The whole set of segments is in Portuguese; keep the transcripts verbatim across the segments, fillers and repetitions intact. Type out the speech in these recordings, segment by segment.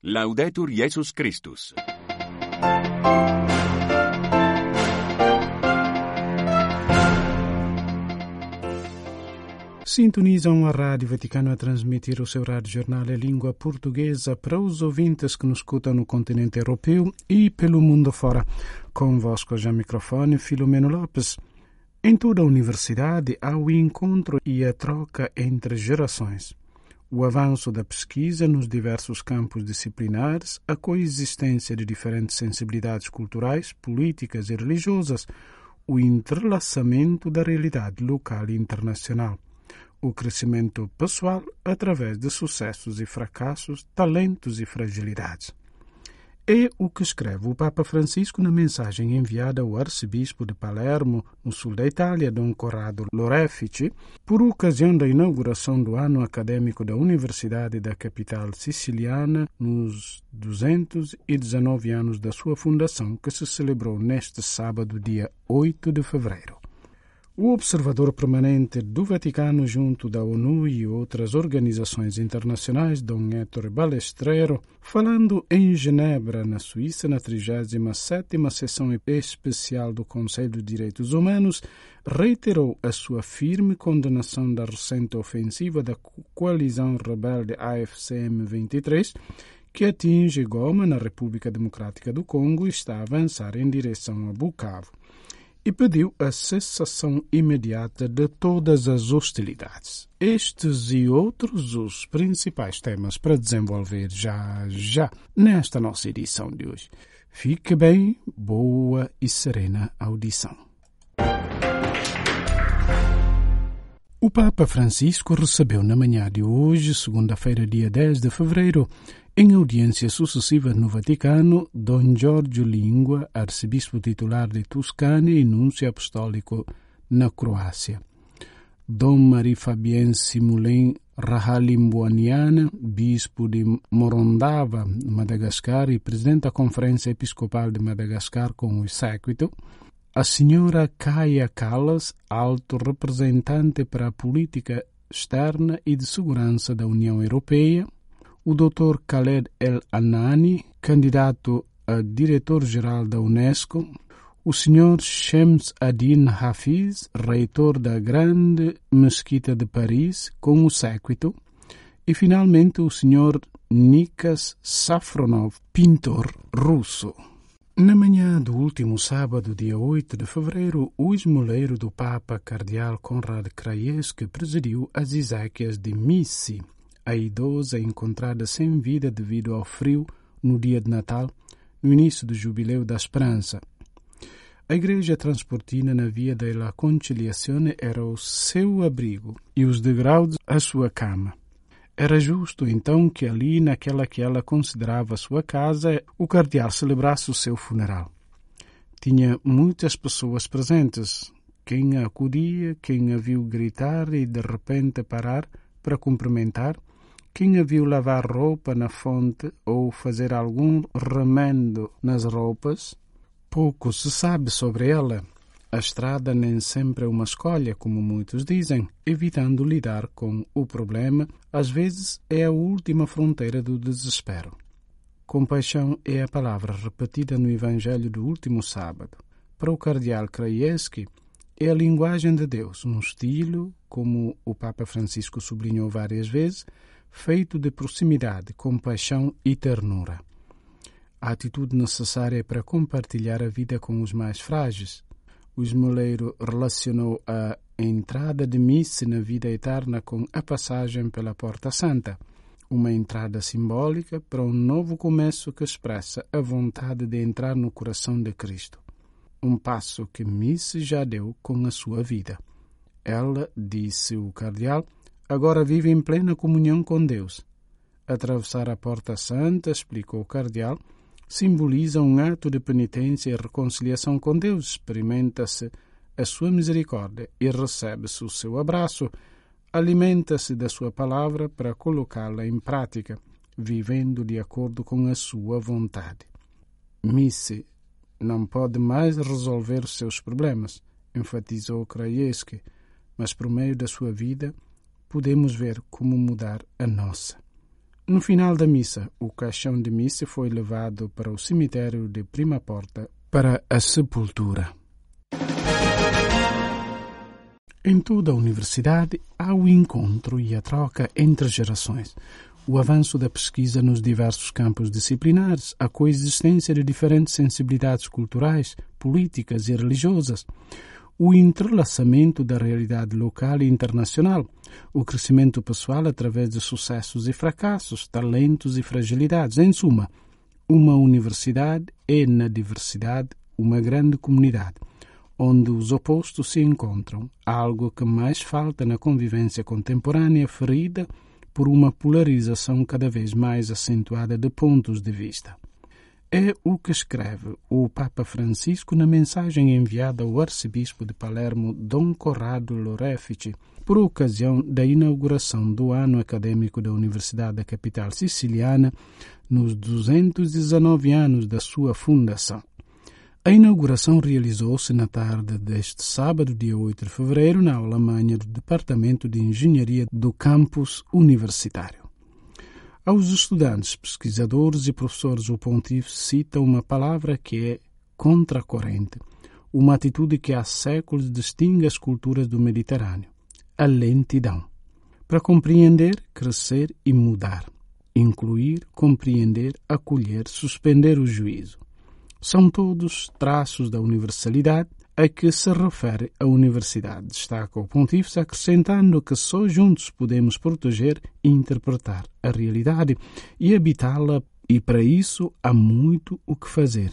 Laudetur Jesus Christus. Sintonizam a Rádio Vaticano a transmitir o seu rádio-jornal em língua portuguesa para os ouvintes que nos escutam no continente europeu e pelo mundo fora. Convosco já microfone Filomeno Lopes. Em toda a universidade há o encontro e a troca entre gerações. O avanço da pesquisa nos diversos campos disciplinares, a coexistência de diferentes sensibilidades culturais, políticas e religiosas, o entrelaçamento da realidade local e internacional, o crescimento pessoal através de sucessos e fracassos, talentos e fragilidades. É o que escreve o Papa Francisco na mensagem enviada ao arcebispo de Palermo, no sul da Itália, Dom Corrado Lorefici, por ocasião da inauguração do ano acadêmico da Universidade da capital siciliana, nos duzentos e dezenove anos da sua fundação, que se celebrou neste sábado, dia oito de fevereiro. O observador permanente do Vaticano junto da ONU e outras organizações internacionais, Dom Ettore Balestrero, falando em Genebra, na Suíça, na trigésima sétima sessão especial do Conselho de Direitos Humanos, reiterou a sua firme condenação da recente ofensiva da coalizão rebelde A F C M vinte e três, que atinge Goma, na República Democrática do Congo, e está a avançar em direção a Bukavu, e pediu a cessação imediata de todas as hostilidades. Estes e outros os principais temas para desenvolver já já nesta nossa edição de hoje. Fique bem, boa e serena audição. O Papa Francisco recebeu na manhã de hoje, segunda-feira, dia dez de fevereiro, em audiências sucessivas no Vaticano, Dom Giorgio Lingua, arcebispo titular de Tuscany e núncio apostólico na Croácia. Dom Marie-Fabien Simulin Rahalimbuaniana, bispo de Morondava, Madagascar, e presidente da Conferência Episcopal de Madagascar com o séquito. A senhora Kaja Kallas, alto representante para a política externa e de segurança da União Europeia. O doutor Khaled El-Anani, candidato a diretor-geral da Unesco. O senhor Shems Adin Hafiz, reitor da Grande Mesquita de Paris, com o séquito. E, finalmente, o senhor Nikas Safronov, pintor russo. Na manhã do último sábado, dia oito de fevereiro, o esmoleiro do Papa, cardeal Konrad Krajewski, presidiu as exéquias de Missy, a idosa encontrada sem vida devido ao frio no dia de Natal, no início do Jubileu da Esperança. A Igreja Transportina na Via della Conciliazione era o seu abrigo e os degraus a sua cama. Era justo, então, que ali, naquela que ela considerava sua casa, o cardeal celebrasse o seu funeral. Tinha muitas pessoas presentes. Quem a acudia, quem a viu gritar e de repente parar para cumprimentar, quem a viu lavar roupa na fonte ou fazer algum remendo nas roupas. Pouco se sabe sobre ela. A estrada nem sempre é uma escolha, como muitos dizem, evitando lidar com o problema, às vezes é a última fronteira do desespero. Compaixão é a palavra repetida no Evangelho do último sábado. Para o cardeal Krajewski, é a linguagem de Deus, um estilo, como o Papa Francisco sublinhou várias vezes, feito de proximidade, compaixão e ternura. A atitude necessária para compartilhar a vida com os mais frágeis. O esmoleiro relacionou a entrada de Missa na vida eterna com a passagem pela Porta Santa, uma entrada simbólica para um novo começo que expressa a vontade de entrar no coração de Cristo. Um passo que Missa já deu com a sua vida. Ela, disse o cardeal, agora vive em plena comunhão com Deus. Atravessar a Porta Santa, explicou o cardeal, simboliza um ato de penitência e reconciliação com Deus. Experimenta-se a sua misericórdia e recebe-se o seu abraço. Alimenta-se da sua palavra para colocá-la em prática, vivendo de acordo com a sua vontade. Missy não pode mais resolver os seus problemas, enfatizou Krajewski, mas por meio da sua vida podemos ver como mudar a nossa. No final da missa, o caixão de missa foi levado para o cemitério de Prima Porta para a sepultura. Em toda a universidade há o encontro e a troca entre gerações, o avanço da pesquisa nos diversos campos disciplinares, a coexistência de diferentes sensibilidades culturais, políticas e religiosas, o entrelaçamento da realidade local e internacional, o crescimento pessoal através de sucessos e fracassos, talentos e fragilidades. Em suma, uma universidade é, na diversidade, uma grande comunidade, onde os opostos se encontram, algo que mais falta na convivência contemporânea ferida por uma polarização cada vez mais acentuada de pontos de vista. É o que escreve o Papa Francisco na mensagem enviada ao arcebispo de Palermo, Dom Corrado Lorefici, por ocasião da inauguração do ano acadêmico da Universidade da capital siciliana, nos duzentos e dezenove anos da sua fundação. A inauguração realizou-se na tarde deste sábado, dia oito de fevereiro, na aula magna do Departamento de Engenharia do campus universitário. Aos estudantes, pesquisadores e professores, o pontífice cita uma palavra que é contracorrente, uma atitude que há séculos distingue as culturas do Mediterrâneo, a lentidão. Para compreender, crescer e mudar, incluir, compreender, acolher, suspender o juízo. São todos traços da universalidade a que se refere a universidade, destaca o pontífice, acrescentando que só juntos podemos proteger e interpretar a realidade e habitá-la, e para isso há muito o que fazer.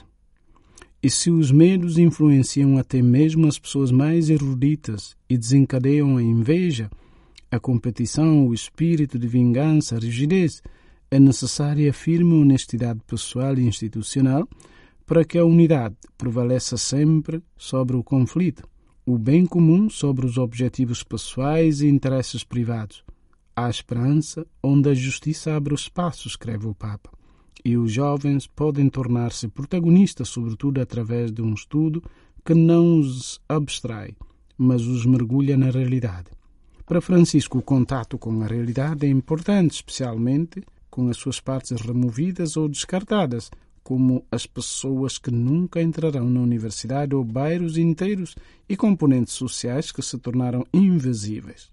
E se os medos influenciam até mesmo as pessoas mais eruditas e desencadeiam a inveja, a competição, o espírito de vingança, a rigidez, é necessária a firme honestidade pessoal e institucional para que a unidade prevaleça sempre sobre o conflito, o bem comum sobre os objetivos pessoais e interesses privados. Há esperança onde a justiça abre o espaço, escreve o Papa, e os jovens podem tornar-se protagonistas, sobretudo através de um estudo que não os abstrai, mas os mergulha na realidade. Para Francisco, o contato com a realidade é importante, especialmente com as suas partes removidas ou descartadas, como as pessoas que nunca entrarão na universidade ou bairros inteiros e componentes sociais que se tornaram invisíveis.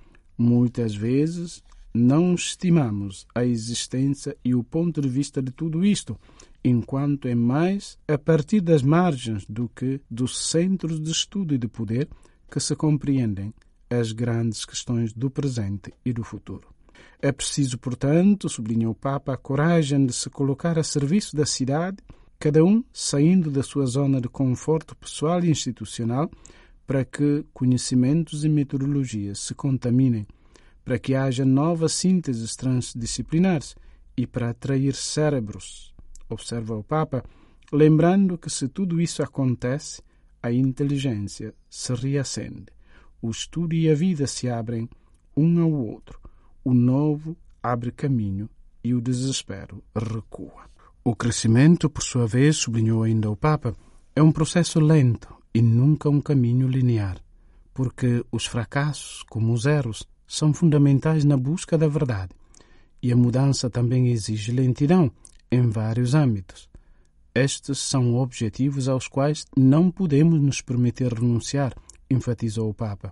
Muitas vezes não estimamos a existência e o ponto de vista de tudo isto, enquanto é mais a partir das margens do que dos centros de estudo e de poder que se compreendem as grandes questões do presente e do futuro. É preciso, portanto, sublinha o Papa, a coragem de se colocar a serviço da cidade, cada um saindo da sua zona de conforto pessoal e institucional, para que conhecimentos e metodologias se contaminem, para que haja novas sínteses transdisciplinares e para atrair cérebros, observa o Papa, lembrando que se tudo isso acontece, a inteligência se reacende, o estudo e a vida se abrem um ao outro. O novo abre caminho e o desespero recua. O crescimento, por sua vez, sublinhou ainda o Papa, é um processo lento e nunca um caminho linear, porque os fracassos, como os erros, são fundamentais na busca da verdade, e a mudança também exige lentidão em vários âmbitos. Estes são objetivos aos quais não podemos nos permitir renunciar, enfatizou o Papa.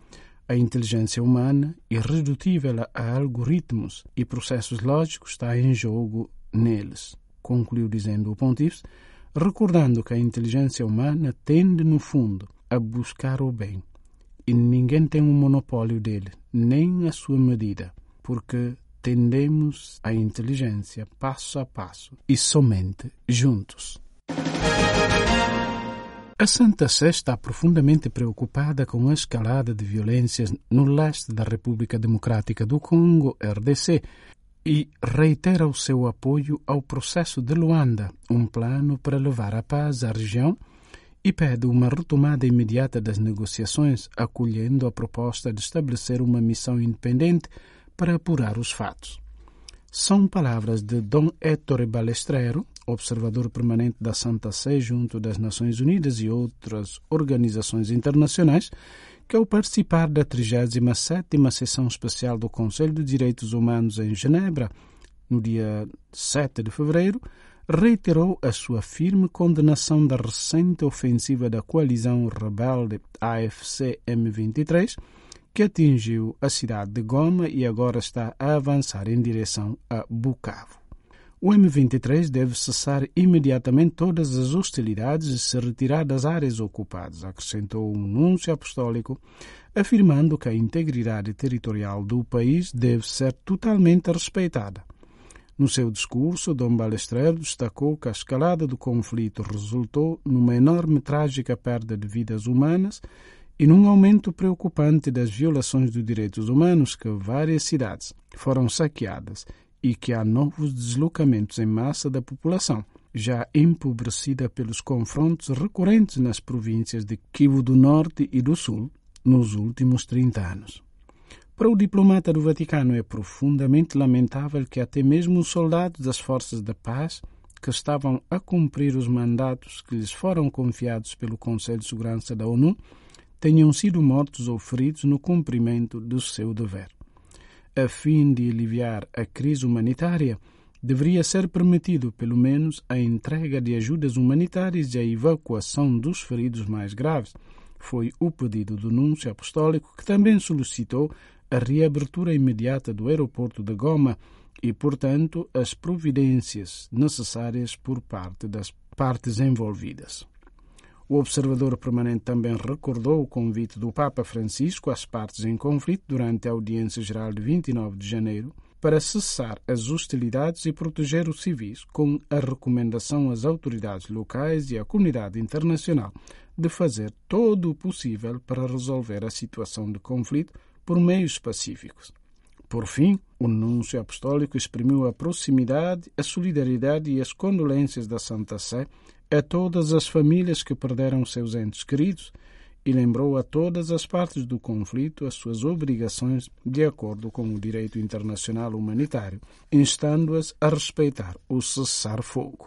A inteligência humana, irredutível a algoritmos e processos lógicos, está em jogo neles, concluiu dizendo o pontífice, recordando que a inteligência humana tende, no fundo, a buscar o bem, e ninguém tem um monopólio dele, nem a sua medida, porque tendemos à inteligência passo a passo e somente juntos. A Santa Sé está profundamente preocupada com a escalada de violências no leste da República Democrática do Congo, R D C, e reitera o seu apoio ao processo de Luanda, um plano para levar a paz à região, e pede uma retomada imediata das negociações, acolhendo a proposta de estabelecer uma missão independente para apurar os fatos. São palavras de Dom Ettore Balestrero, observador permanente da Santa Sé junto das Nações Unidas e outras organizações internacionais, que ao participar da trigésima sétima sessão especial do Conselho de Direitos Humanos em Genebra, No dia sete de fevereiro, reiterou a sua firme condenação da recente ofensiva da coalizão rebelde A F C M vinte e três, que atingiu a cidade de Goma e agora está a avançar em direção a Bukavu. O M vinte e três deve cessar imediatamente todas as hostilidades e se retirar das áreas ocupadas, acrescentou um nuncio apostólico, afirmando que a integridade territorial do país deve ser totalmente respeitada. No seu discurso, Dom Balestrero destacou que a escalada do conflito resultou numa enorme e trágica perda de vidas humanas e num aumento preocupante das violações dos direitos humanos, que várias cidades foram saqueadas e que há novos deslocamentos em massa da população, já empobrecida pelos confrontos recorrentes nas províncias de Kivu do Norte e do Sul nos últimos trinta anos. Para o diplomata do Vaticano, é profundamente lamentável que até mesmo os soldados das forças de paz, que estavam a cumprir os mandatos que lhes foram confiados pelo Conselho de Segurança da ONU, tenham sido mortos ou feridos no cumprimento do seu dever. A fim de aliviar a crise humanitária, deveria ser permitido, pelo menos, a entrega de ajudas humanitárias e a evacuação dos feridos mais graves. Foi o pedido do nuncio apostólico, que também solicitou a reabertura imediata do aeroporto de Goma e, portanto, as providências necessárias por parte das partes envolvidas. O observador permanente também recordou o convite do Papa Francisco às partes em conflito durante a audiência geral de vinte e nove de janeiro para cessar as hostilidades e proteger os civis, com a recomendação às autoridades locais e à comunidade internacional de fazer todo o possível para resolver a situação de conflito por meios pacíficos. Por fim, o nuncio apostólico exprimiu a proximidade, a solidariedade e as condolências da Santa Sé a todas as famílias que perderam seus entes queridos e lembrou a todas as partes do conflito as suas obrigações de acordo com o direito internacional humanitário, instando-as a respeitar o cessar-fogo.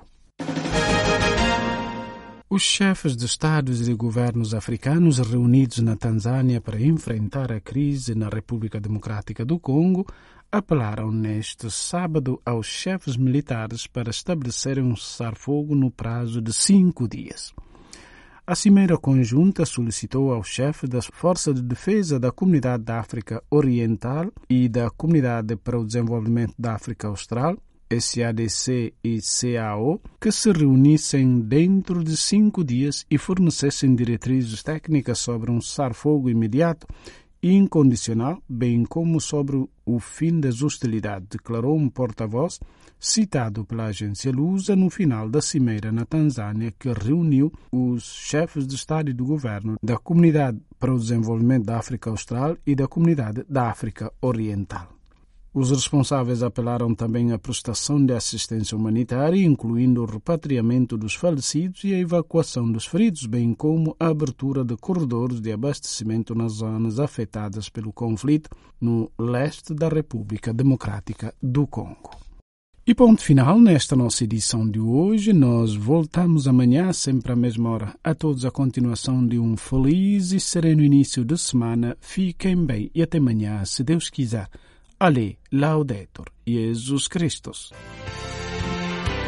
Os chefes de Estados e de governos africanos reunidos na Tanzânia para enfrentar a crise na República Democrática do Congo apelaram neste sábado aos chefes militares para estabelecerem um cessar-fogo no prazo de cinco dias. A Cimeira Conjunta solicitou aos chefes das Forças de Defesa da Comunidade da África Oriental e da Comunidade para o Desenvolvimento da África Austral, S A D C e C A O, que se reunissem dentro de cinco dias e fornecessem diretrizes técnicas sobre um cessar-fogo imediato e incondicional, bem como sobre o fim das hostilidades, declarou um porta-voz citado pela agência Lusa no final da cimeira na Tanzânia, que reuniu os chefes de Estado e de Governo da Comunidade para o Desenvolvimento da África Austral e da Comunidade da África Oriental. Os responsáveis apelaram também à prestação de assistência humanitária, incluindo o repatriamento dos falecidos e a evacuação dos feridos, bem como a abertura de corredores de abastecimento nas zonas afetadas pelo conflito no leste da República Democrática do Congo. E ponto final nesta nossa edição de hoje. Nós voltamos amanhã, sempre à mesma hora. A todos a continuação de um feliz e sereno início de semana. Fiquem bem e até amanhã, se Deus quiser. Ale, Laudetur, Jesus Christus.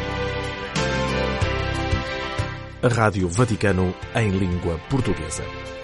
A Rádio Vaticano em língua portuguesa.